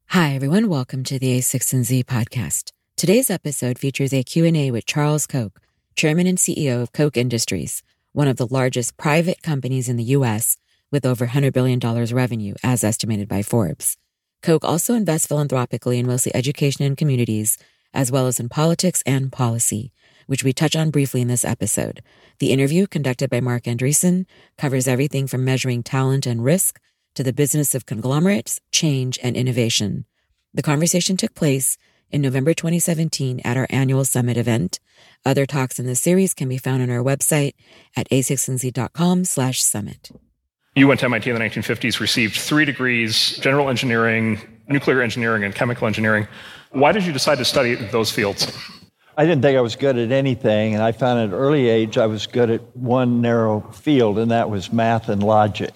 Hi, everyone. Welcome to the A6 and Z podcast. Today's episode features a Q&A with Charles Koch, Chairman and CEO of Koch Industries, one of the largest private companies in the U.S. with over $100 billion revenue, as estimated by Forbes. Koch also invests philanthropically in mostly education and communities, as well as in politics and policy, which we touch on briefly in this episode. The interview, conducted by Mark Andreessen, covers everything from measuring talent and risk to the business of conglomerates, change, and innovation. The conversation took place in November 2017 at our annual summit event. Other talks in the series can be found on our website at a6nz.com/summit. You went to MIT in the 1950s, received 3 degrees, general engineering, nuclear engineering, and chemical engineering. Why did you decide to study those fields? I didn't think I was good at anything, and I found at an early age I was good at one narrow field, and that was math and logic.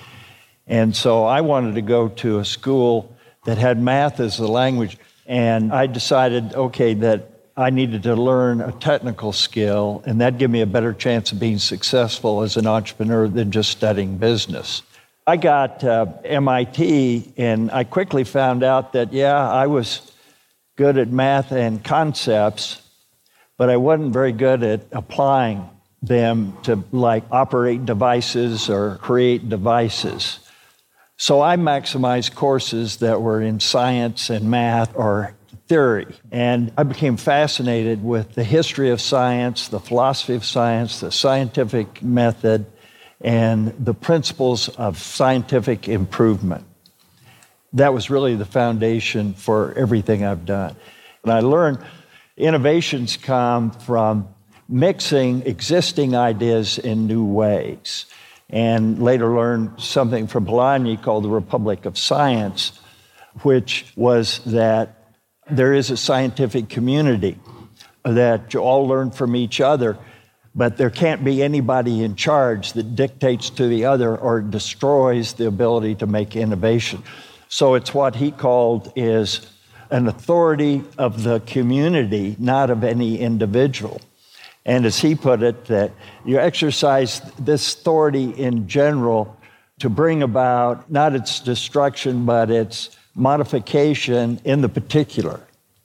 And so I wanted to go to a school that had math as a language, and I decided, that I needed to learn a technical skill, and that'd give me a better chance of being successful as an entrepreneur than just studying business. I got MIT, and I quickly found out that, I was good at math and concepts, but I wasn't very good at applying them to, operate devices or create devices. So I maximized courses that were in science and math or theory. And I became fascinated with the history of science, the philosophy of science, the scientific method, and the principles of scientific improvement. That was really the foundation for everything I've done. And I learned innovations come from mixing existing ideas in new ways. And later learned something from Polanyi called the Republic of Science, which was that there is a scientific community that you all learn from each other, but there can't be anybody in charge that dictates to the other or destroys the ability to make innovation. So it's what he called is an authority of the community, not of any individual. And as he put it, that you exercise this authority in general to bring about not its destruction, but its modification in the particular.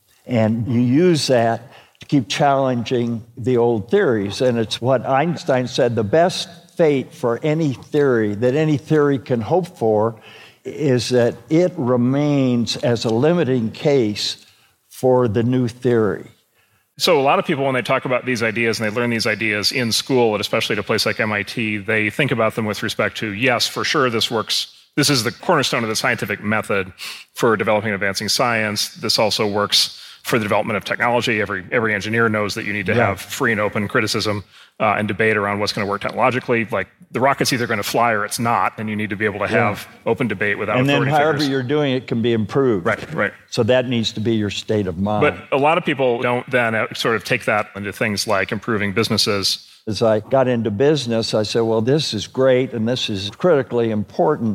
And you use that to keep challenging the old theories. And it's what Einstein said, the best fate for any theory that any theory can hope for is that it remains as a limiting case for the new theory. So a lot of people, when they talk about these ideas and they learn these ideas in school, and especially at a place like MIT, they think about them with respect to, yes, for sure, this works. This is the cornerstone of the scientific method for developing and advancing science. This also works for the development of technology. Every engineer knows that you need to have free and open criticism and debate around what's going to work technologically. Like the rocket's either going to fly or it's not, and you need to be able to have open debate without authority figures. And then however you're doing it can be improved. Right. So that needs to be your state of mind. But a lot of people don't then sort of take that into things like improving businesses. As I got into business, I said, well, this is great and this is critically important,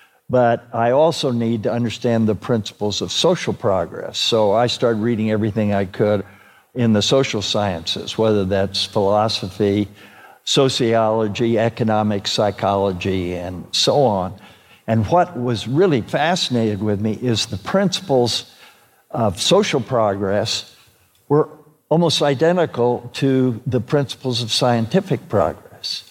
but I also need to understand the principles of social progress. So I started reading everything I could in the social sciences, whether that's philosophy, sociology, economics, psychology, and so on. And what was really fascinated with me is the principles of social progress were almost identical to the principles of scientific progress.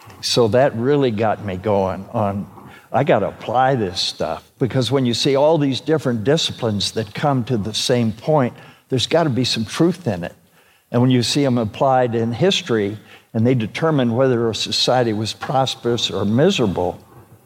So that really got me going on, I got to apply this stuff, because when you see all these different disciplines that come to the same point, there's got to be some truth in it. And when you see them applied in history and they determine whether a society was prosperous or miserable,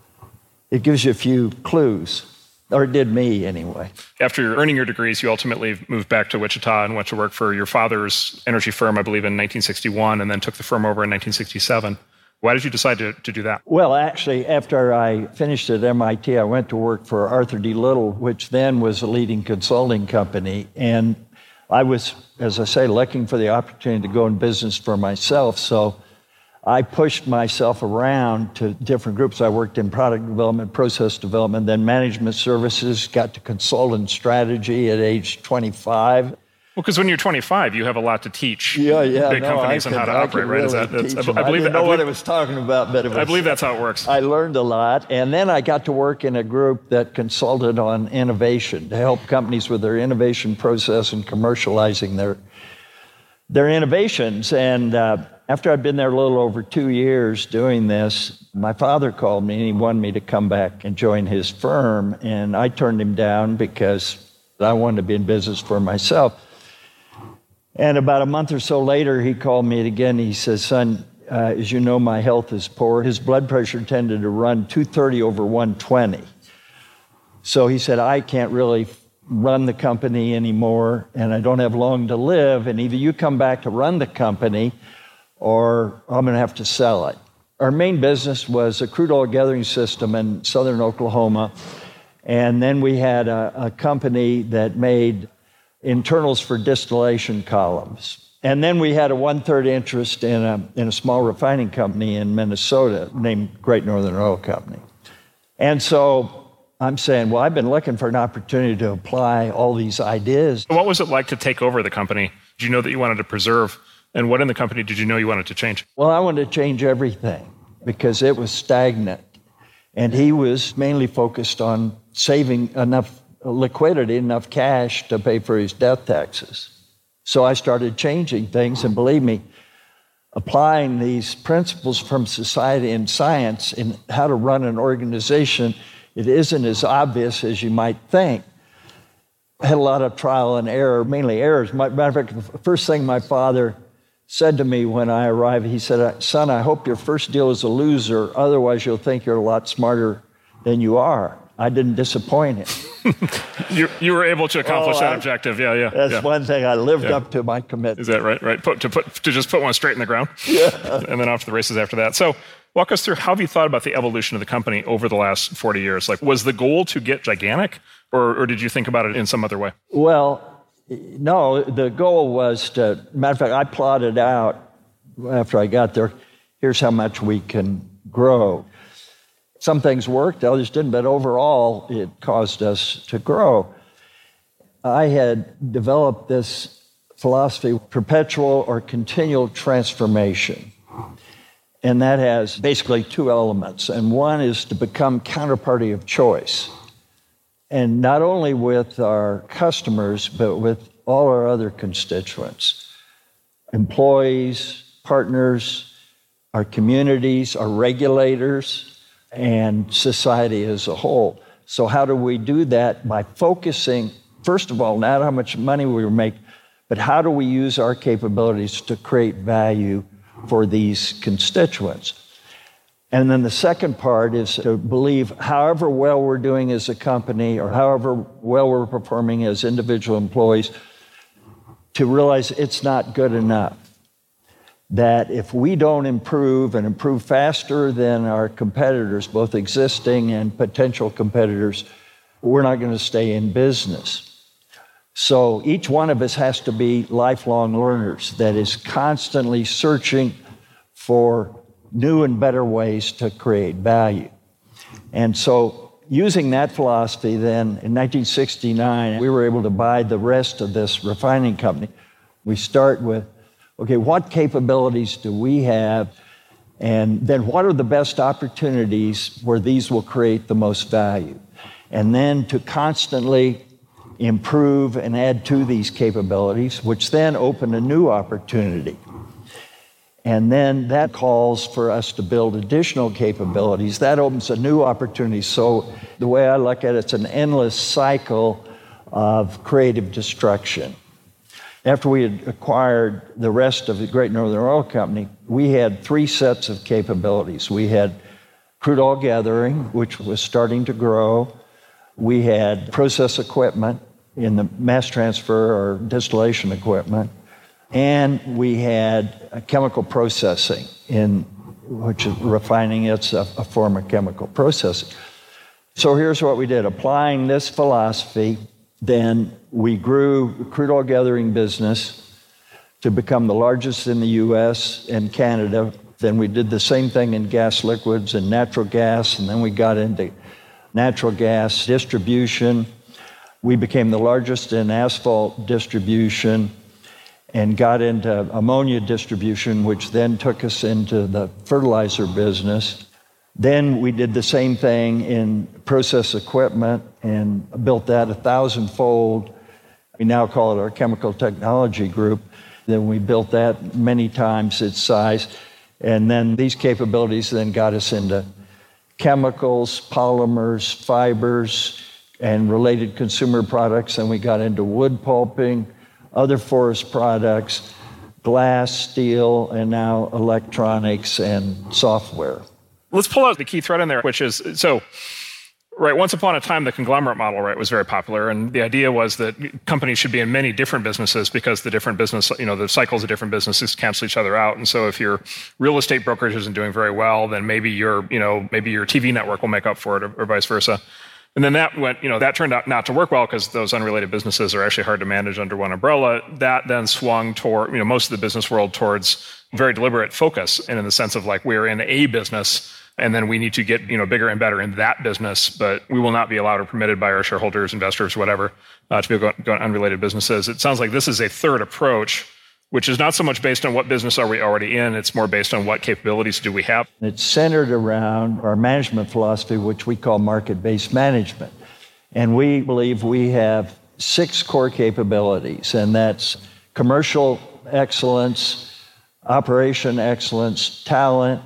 it gives you a few clues, or it did me anyway. After earning your degrees, you ultimately moved back to Wichita and went to work for your father's energy firm, I believe, in 1961, and then took the firm over in 1967. Why did you decide to do that? Well, actually, after I finished at MIT, I went to work for Arthur D. Little, which then was a leading consulting company. And I was, as I say, looking for the opportunity to go in business for myself. So I pushed myself around to different groups. I worked in product development, process development, then management services, got to consult in strategy at age 25. Well, because when you're 25, you have a lot to teach big companies on how to operate, right? Really I didn't know what I was talking about, but I believe that's how it works. I learned a lot, and then I got to work in a group that consulted on innovation to help companies with their innovation process and commercializing their innovations. And after I'd been there a little over 2 years doing this, my father called me and he wanted me to come back and join his firm, and I turned him down because I wanted to be in business for myself. And about a month or so later, he called me again. He says, son, as you know, my health is poor. His blood pressure tended to run 230 over 120. So he said, I can't really run the company anymore, and I don't have long to live, and either you come back to run the company or I'm going to have to sell it. Our main business was a crude oil gathering system in southern Oklahoma, and then we had a company that made internals for distillation columns. And then we had a 1/3 interest in a small refining company in Minnesota named Great Northern Oil Company. And so I'm saying, well, I've been looking for an opportunity to apply all these ideas. What was it like to take over the company? Did you know that you wanted to preserve? And what in the company did you know you wanted to change? Well, I wanted to change everything because it was stagnant. And he was mainly focused on saving enough liquidity, enough cash to pay for his death taxes. So I started changing things, and believe me, applying these principles from society and science in how to run an organization, it isn't as obvious as you might think. I had a lot of trial and error, mainly errors. Matter of fact, the first thing my father said to me when I arrived, he said, son, I hope your first deal is a loser, otherwise you'll think you're a lot smarter than you are. I didn't disappoint him. You were able to accomplish that objective. Yeah. That's one thing. I lived up to my commitment. Is that right? Right. To just put one straight in the ground. Yeah. And then off to the races after that. So walk us through, how have you thought about the evolution of the company over the last 40 years? Like, was the goal to get gigantic, or did you think about it in some other way? Well, no, the goal was to, matter of fact, I plotted out after I got there, here's how much we can grow. Some things worked, others didn't, but overall, it caused us to grow. I had developed this philosophy, perpetual or continual transformation. And that has basically two elements. And one is to become counterparty of choice. And not only with our customers, but with all our other constituents, employees, partners, our communities, our regulators, and society as a whole. So how do we do that? By focusing, first of all, not how much money we make, but how do we use our capabilities to create value for these constituents? And then the second part is to believe however well we're doing as a company or however well we're performing as individual employees, to realize it's not good enough. That if we don't improve and improve faster than our competitors, both existing and potential competitors, we're not going to stay in business. So each one of us has to be lifelong learners that is constantly searching for new and better ways to create value. And so using that philosophy then, in 1969, we were able to buy the rest of this refining company. We start with, okay, what capabilities do we have? And then what are the best opportunities where these will create the most value? And then to constantly improve and add to these capabilities, which then open a new opportunity. And then that calls for us to build additional capabilities. That opens a new opportunity. So the way I look at it, it's an endless cycle of creative destruction. After we had acquired the rest of the Great Northern Oil Company, we had three sets of capabilities. We had crude oil gathering, which was starting to grow. We had process equipment in the mass transfer or distillation equipment. And we had chemical processing, which is refining. It's a form of chemical processing. So here's what we did. Applying this philosophy, then we grew the crude oil gathering business to become the largest in the U.S. and Canada. Then we did the same thing in gas liquids and natural gas, and then we got into natural gas distribution. We became the largest in asphalt distribution and got into ammonia distribution, which then took us into the fertilizer business. Then we did the same thing in process equipment and built that 1,000-fold. We now call it our chemical technology group. Then we built that many times its size. And then these capabilities then got us into chemicals, polymers, fibers, and related consumer products. And we got into wood pulping, other forest products, glass, steel, and now electronics and software. Let's pull out the key thread in there, which is, right, once upon a time, the conglomerate model, right, was very popular. And the idea was that companies should be in many different businesses because the different business, the cycles of different businesses cancel each other out. And so if your real estate brokerage isn't doing very well, then maybe your TV network will make up for it or vice versa. And then that went, that turned out not to work well because those unrelated businesses are actually hard to manage under one umbrella. That then swung toward, most of the business world towards very deliberate focus. And in the sense of like, we're in a business and then we need to get, bigger and better in that business, but we will not be allowed or permitted by our shareholders, investors, whatever, to be able to go on unrelated businesses. It sounds like this is a third approach, which is not so much based on what business are we already in, it's more based on what capabilities do we have. It's centered around our management philosophy, which we call market-based management. And we believe we have 6 core capabilities, and that's commercial excellence, operation excellence, talent,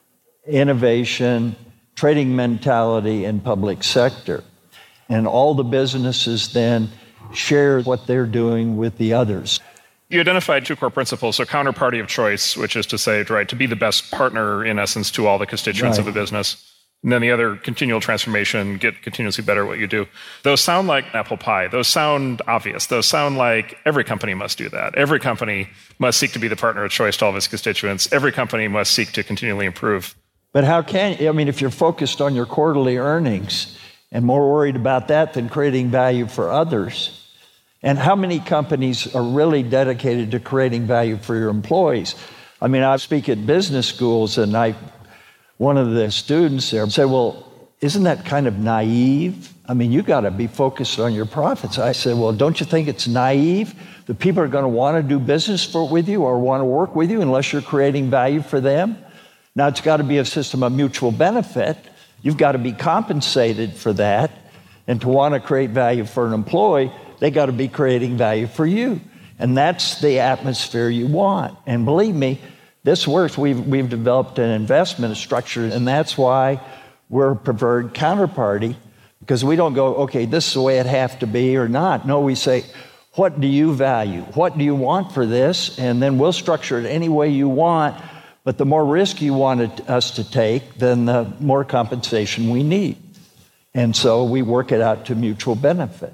innovation, trading mentality, and public sector. And all the businesses then share what they're doing with the others. You identified 2 core principles, so counterparty of choice, which is to say, right, to be the best partner, in essence, to all the constituents of a business. And then the other, continual transformation, get continuously better at what you do. Those sound like apple pie. Those sound obvious. Those sound like every company must do that. Every company must seek to be the partner of choice to all of its constituents. Every company must seek to continually improve. But how can, if you're focused on your quarterly earnings and more worried about that than creating value for others, and how many companies are really dedicated to creating value for your employees? I speak at business schools, and one of the students there said, well, isn't that kind of naive? You got to be focused on your profits. I said, well, don't you think it's naive that people are going to want to do business with you or want to work with you unless you're creating value for them? Now, it's got to be a system of mutual benefit. You've got to be compensated for that. And to want to create value for an employee, they got to be creating value for you. And that's the atmosphere you want. And believe me, this works. We've developed an investment structure, and that's why we're a preferred counterparty, because we don't go, okay, this is the way it has to be or not. No, we say, what do you value? What do you want for this? And then we'll structure it any way you want. But the more risk you want us to take, then the more compensation we need. And so we work it out to mutual benefit.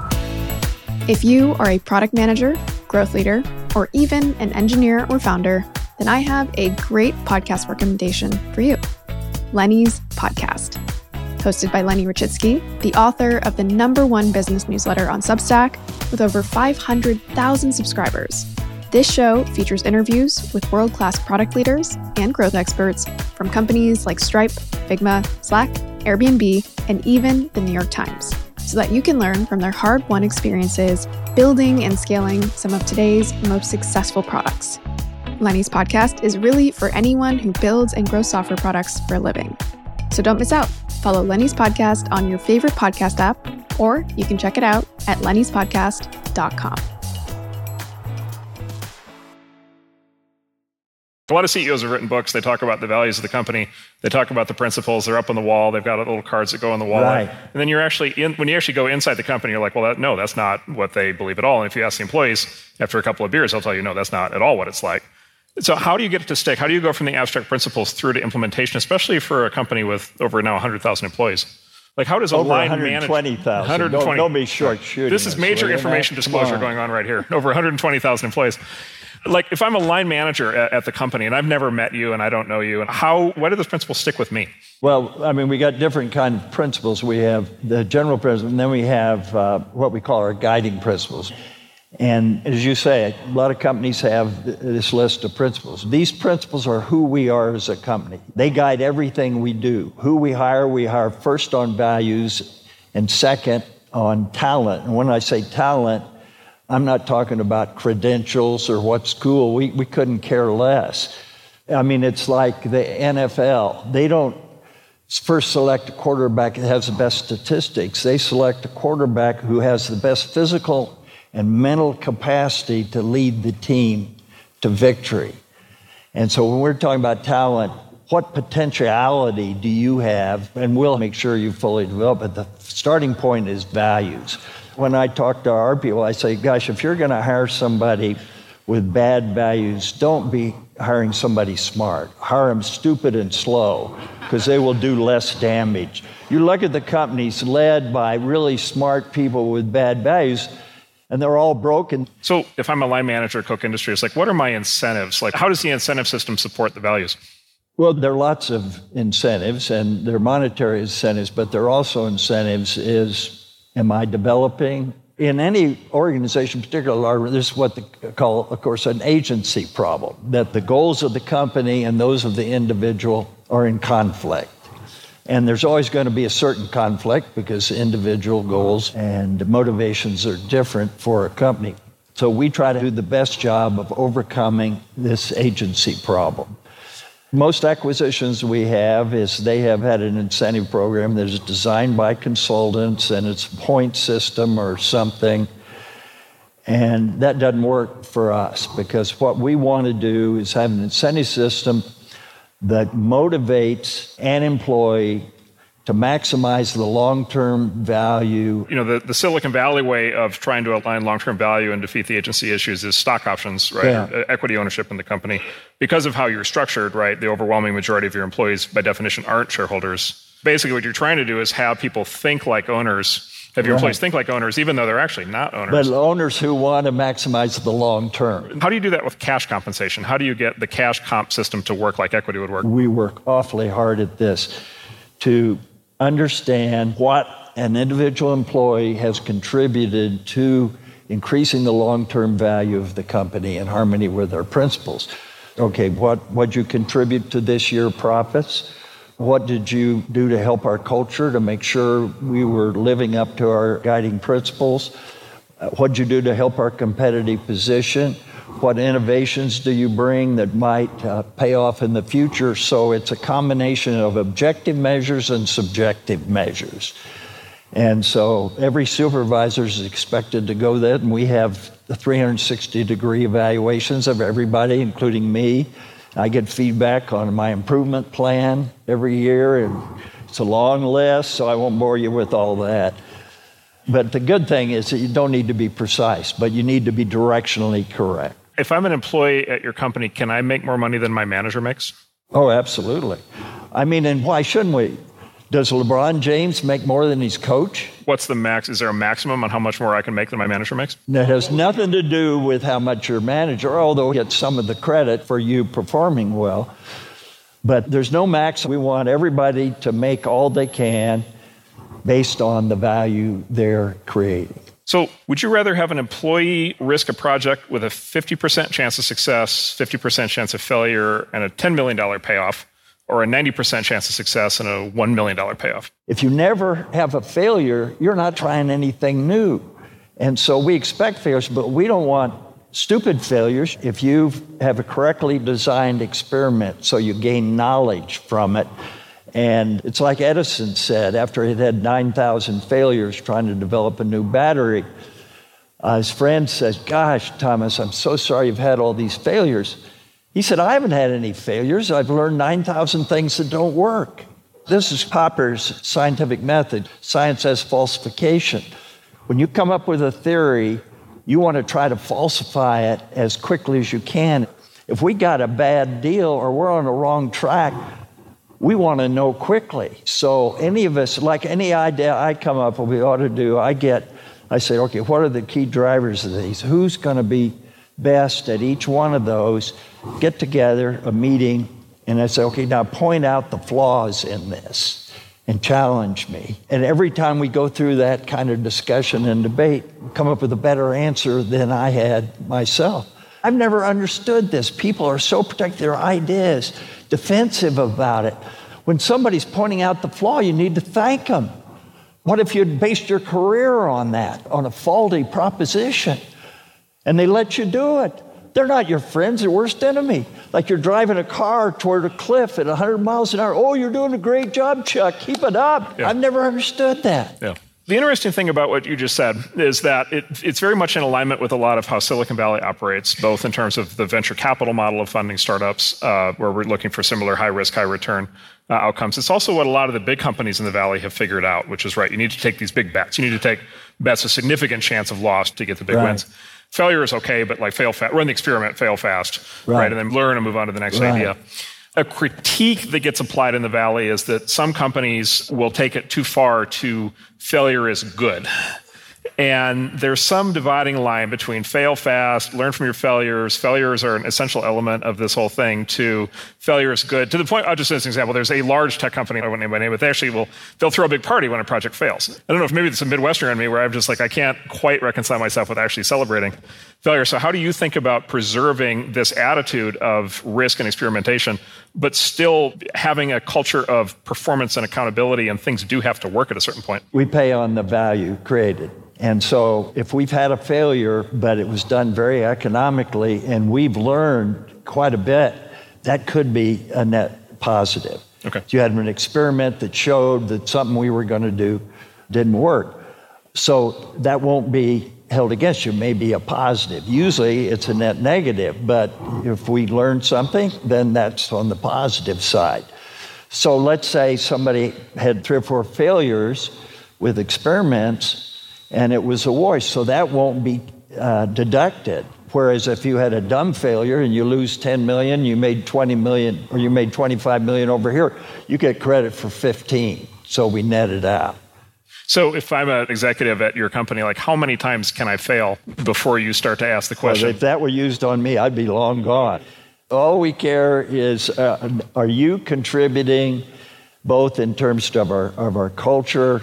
If you are a product manager, growth leader, or even an engineer or founder, then I have a great podcast recommendation for you. Lenny's Podcast. Hosted by Lenny Rachitsky, the author of the #1 business newsletter on Substack with over 500,000 subscribers. This show features interviews with world-class product leaders and growth experts from companies like Stripe, Figma, Slack, Airbnb, and even the New York Times, so that you can learn from their hard-won experiences building and scaling some of today's most successful products. Lenny's Podcast is really for anyone who builds and grows software products for a living. So don't miss out. Follow Lenny's Podcast on your favorite podcast app, or you can check it out at lennyspodcast.com. A lot of CEOs have written books. They talk about the values of the company. They talk about the principles. They're up on the wall. They've got little cards that go on the wall. Right. And then when you actually go inside the company, you're like, well, no, that's not what they believe at all. And if you ask the employees after a couple of beers, they'll tell you, no, that's not at all what it's like. So how do you get it to stick? How do you go from the abstract principles through to implementation, especially for a company with over now 100,000 employees? Like, how does a line manager... 120,000. Don't be short shooting. This is major information disclosure going on right here. Over 120,000 employees. Like, if I'm a line manager at the company and I've never met you and I don't know you, why do those principles stick with me? Well, we got different kind of principles. We have the general principles, and then we have what we call our guiding principles. And as you say, a lot of companies have this list of principles. These principles are who we are as a company. They guide everything we do. Who we hire first on values, and second on talent. And when I say talent, I'm not talking about credentials or what school. We couldn't care less. I mean, it's like the NFL. They don't first select a quarterback that has the best statistics. They select a quarterback who has the best physical and mental capacity to lead the team to victory. And so when we're talking about talent, what potentiality do you have? And we'll make sure you fully develop it. The starting point is values. When I talk to our people, I say, gosh, if you're going to hire somebody with bad values, don't be hiring somebody smart. Hire them stupid and slow, because they will do less damage. You look at the companies led by really smart people with bad values, and they're all broken. So if I'm a line manager at Koch Industries, like, what are my incentives? Like, how does the incentive system support the values? Well, there are lots of incentives, and there are monetary incentives, but there are also incentives am I developing? In any organization, particularly, this is what they call, of course, an agency problem, that the goals of the company and those of the individual are in conflict. And there's always going to be a certain conflict because individual goals and motivations are different for a company. So we try to do the best job of overcoming this agency problem. Most acquisitions we have they have had an incentive program that is designed by consultants, and it's a point system or something. And that doesn't work for us, because what we want to do is have an incentive system that motivates an employee to maximize the long-term value. You know, the Silicon Valley way of trying to align long-term value and defeat the agency issues is stock options, right? Yeah. Equity ownership in the company. Because of how you're structured, right, the overwhelming majority of your employees, by definition, aren't shareholders. Basically, what you're trying to do is have people think like owners, have your employees think like owners, even though they're actually not owners. But owners who want to maximize the long term. How do you do that with cash compensation? How do you get the cash comp system to work like equity would work? We work awfully hard at this to understand what an individual employee has contributed to increasing the long-term value of the company in harmony with our principles. Okay, what'd you contribute to this year's profits? What did you do to help our culture to make sure we were living up to our guiding principles? What'd you do to help our competitive position? What innovations do you bring that might pay off in the future? So it's a combination of objective measures and subjective measures. And so every supervisor is expected to go that, and we have the 360-degree evaluations of everybody, including me. I get feedback on my improvement plan every year, and it's a long list, so I won't bore you with all that. But the good thing is that you don't need to be precise, but you need to be directionally correct. If I'm an employee at your company, can I make more money than my manager makes? Oh, absolutely. I mean, and why shouldn't we? Does LeBron James make more than his coach? What's the max? Is there a maximum on how much more I can make than my manager makes? That has nothing to do with how much your manager, although he gets some of the credit for you performing well. But there's no max. We want everybody to make all they can based on the value they're creating. So would you rather have an employee risk a project with a 50% chance of success, 50% chance of failure, and a $10 million payoff, or a 90% chance of success and a $1 million payoff? If you never have a failure, you're not trying anything new. And so we expect failures, but we don't want stupid failures. If you have a correctly designed experiment, so you gain knowledge from it. And it's like Edison said, after he'd had 9,000 failures trying to develop a new battery, his friend says, gosh, Thomas, I'm so sorry you've had all these failures. He said, I haven't had any failures. I've learned 9,000 things that don't work. This is Popper's scientific method, science as falsification. When you come up with a theory, you want to try to falsify it as quickly as you can. If we got a bad deal or we're on the wrong track, we want to know quickly. So any of us, like any idea I come up with, we ought to do, I say, okay, what are the key drivers of these? Who's going to be best at each one of those? Get together, a meeting, and I say, okay, now point out the flaws in this and challenge me. And every time we go through that kind of discussion and debate, we come up with a better answer than I had myself. I've never understood this. People are so protective of their ideas, defensive about it. When somebody's pointing out the flaw, you need to thank them. What if you'd based your career on that, on a faulty proposition, and they let you do it? They're not your friends, your worst enemy. Like you're driving a car toward a cliff at 100 miles an hour. Oh, you're doing a great job, Chuck. Keep it up. Yeah. I've never understood that. Yeah. The interesting thing about what you just said is that it's very much in alignment with a lot of how Silicon Valley operates, both in terms of the venture capital model of funding startups, where we're looking for similar high risk, high return outcomes. It's also what a lot of the big companies in the Valley have figured out, which is right. You need to take these big bets. You need to take bets with significant chance of loss to get the big wins. Failure is okay, but like fail fast, run the experiment, fail fast, right? And then learn and move on to the next idea. A critique that gets applied in the Valley is that some companies will take it too far to failure is good. And there's some dividing line between fail fast, learn from your failures. Failures are an essential element of this whole thing, to failure is good. To the point, I'll just as an example, there's a large tech company, I won't name by name, but they'll throw a big party when a project fails. I don't know if maybe it's a Midwestern in me where I'm just like, I can't quite reconcile myself with actually celebrating failure. So how do you think about preserving this attitude of risk and experimentation, but still having a culture of performance and accountability, and things do have to work at a certain point? We pay on the value created. And so if we've had a failure, but it was done very economically, and we've learned quite a bit, that could be a net positive. Okay. You had an experiment that showed that something we were going to do didn't work. So that won't be held against you, may be a positive. Usually it's a net negative, but if we learn something, then that's on the positive side. So let's say somebody had 3 or 4 failures with experiments, and it was a wash, so that won't be deducted. Whereas if you had a dumb failure and you lose 10 million, you made 20 million, or you made 25 million over here, you get credit for 15. So we net it out. So if I'm an executive at your company, like how many times can I fail before you start to ask the question? Well, if that were used on me, I'd be long gone. All we care is, are you contributing both in terms of our culture,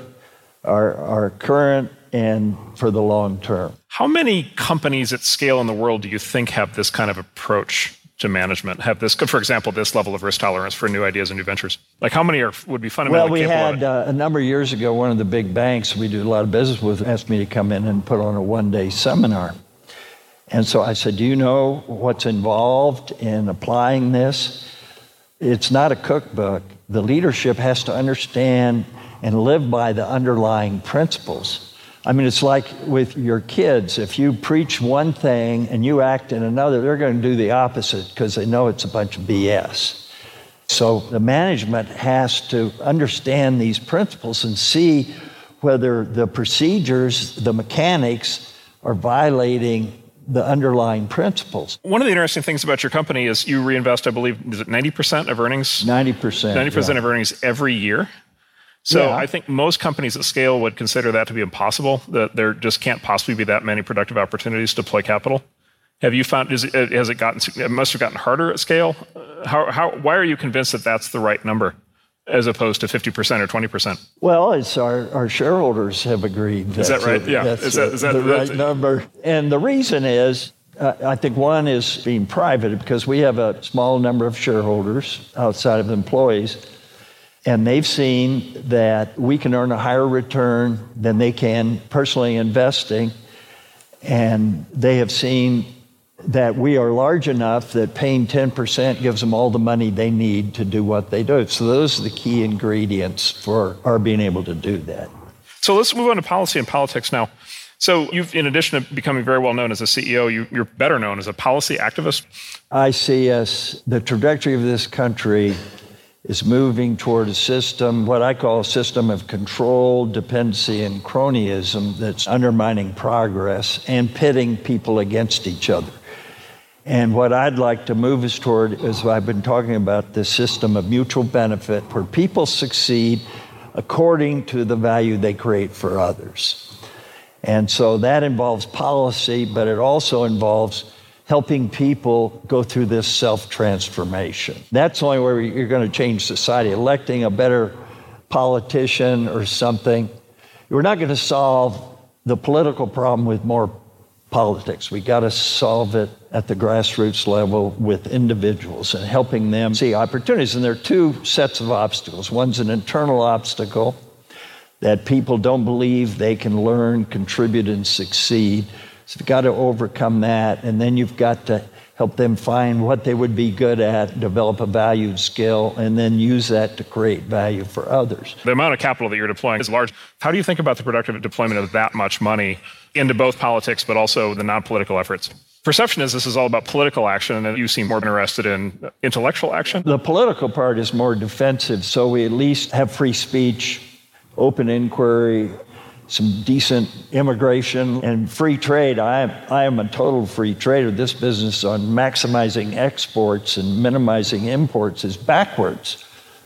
our current, and for the long term? How many companies at scale in the world do you think have this kind of approach to management, have this, for example, this level of risk tolerance for new ideas and new ventures? Like how many would be fundamentally capable of it? Well, we had a number of years ago, one of the big banks we do a lot of business with asked me to come in and put on a one-day seminar. And so I said, do you know what's involved in applying this? It's not a cookbook. The leadership has to understand and live by the underlying principles. I mean, it's like with your kids. If you preach one thing and you act in another, they're going to do the opposite because they know it's a bunch of BS. So the management has to understand these principles and see whether the procedures, the mechanics, are violating the underlying principles. One of the interesting things about your company is you reinvest, I believe, is it 90% of earnings? 90%. 90% of earnings every year. So I think most companies at scale would consider that to be impossible, that there just can't possibly be that many productive opportunities to deploy capital. Have you found, it must have gotten harder at scale? Why are you convinced that that's the right number as opposed to 50% or 20%? Well, it's our shareholders have agreed. Is that right? Yeah. That's the right number. And the reason is, I think one is being private, because we have a small number of shareholders outside of employees. And they've seen that we can earn a higher return than they can personally investing. And they have seen that we are large enough that paying 10% gives them all the money they need to do what they do. So those are the key ingredients for our being able to do that. So let's move on to policy and politics now. So you've, in addition to becoming very well known as a CEO, you're better known as a policy activist. I see the trajectory of this country is moving toward a system, what I call a system of control, dependency, and cronyism that's undermining progress and pitting people against each other. And what I'd like to move us toward is what I've been talking about, this system of mutual benefit where people succeed according to the value they create for others. And so that involves policy, but it also involves helping people go through this self-transformation. That's the only way you're going to change society. Electing a better politician or something, we're not going to solve the political problem with more politics. We got to solve it at the grassroots level with individuals and helping them see opportunities. And there are two sets of obstacles. One's an internal obstacle that people don't believe they can learn, contribute, and succeed. So you've got to overcome that, and then you've got to help them find what they would be good at, develop a valued skill, and then use that to create value for others. The amount of capital that you're deploying is large. How do you think about the productive deployment of that much money into both politics but also the non-political efforts? Perception is this is all about political action, and you seem more interested in intellectual action. The political part is more defensive, so we at least have free speech, open inquiry, some decent immigration, and free trade. I am a total free trader. This business on maximizing exports and minimizing imports is backwards.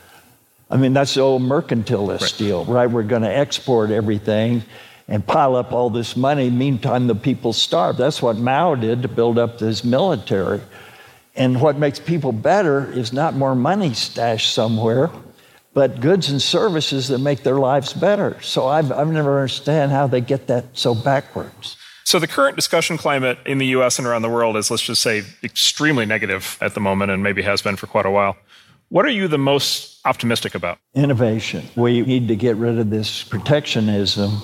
I mean, that's the old mercantilist deal, right? We're going to export everything and pile up all this money. Meantime, the people starve. That's what Mao did to build up this military. And what makes people better is not more money stashed somewhere, but goods and services that make their lives better. So I've never understand how they get that so backwards. So the current discussion climate in the U.S. and around the world is, let's just say, extremely negative at the moment, and maybe has been for quite a while. What are you the most optimistic about? Innovation. We need to get rid of this protectionism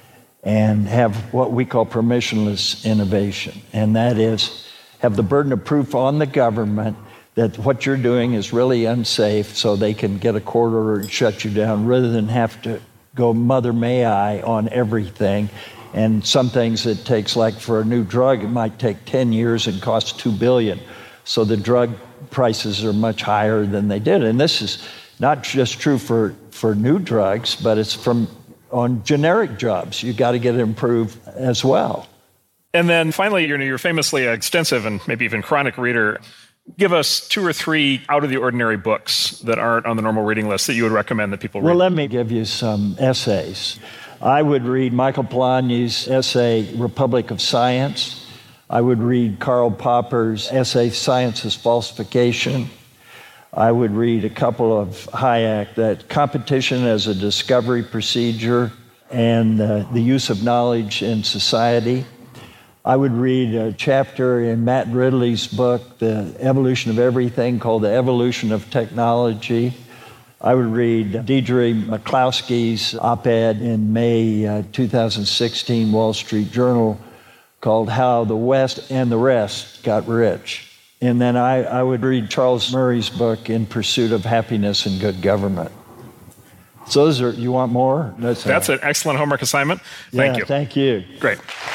and have what we call permissionless innovation. And that is, have the burden of proof on the government that what you're doing is really unsafe, so they can get a court order and shut you down rather than have to go mother may I on everything. And some things it takes, like for a new drug, it might take 10 years and cost $2 billion. So the drug prices are much higher than they did. And this is not just true for new drugs, but it's on generic drugs. You've got to get it improved as well. And then finally, you're famously extensive and maybe even chronic reader. Give us 2 or 3 out-of-the-ordinary books that aren't on the normal reading list that you would recommend that people read. Well, let me give you some essays. I would read Michael Polanyi's essay, Republic of Science. I would read Karl Popper's essay, Science is Falsification. I would read a couple of Hayek, that Competition as a Discovery Procedure and the Use of Knowledge in Society. I would read a chapter in Matt Ridley's book, The Evolution of Everything, called The Evolution of Technology. I would read Deirdre McCloskey's op-ed in May 2016 Wall Street Journal called How the West and the Rest Got Rich. And then I would read Charles Murray's book, In Pursuit of Happiness and Good Government. So those are, you want more? That's an excellent homework assignment. Thank you. Thank you. Great.